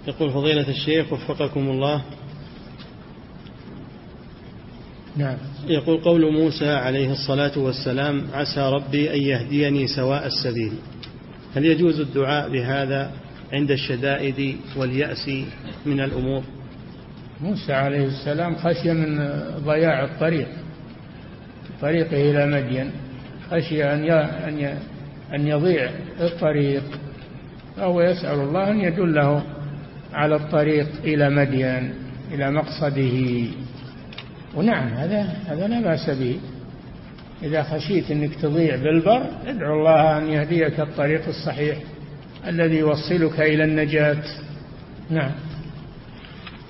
يقول فضيلة الشيخ وفقكم الله. نعم. يقول قول موسى عليه الصلاة والسلام عسى ربي أن يهديني سواء السبيل، هل يجوز الدعاء بهذا عند الشدائد واليأس من الأمور؟ موسى عليه السلام خشي من ضياع طريقه إلى مدين، خشي أن يضيع الطريق، فهو يسأل الله أن يدله على الطريق إلى مدين إلى مقصده. ونعم هذا لا بأس به، إذا خشيت أنك تضيع بالبر ادعو الله أن يهديك الطريق الصحيح الذي يوصلك إلى النجاة. نعم.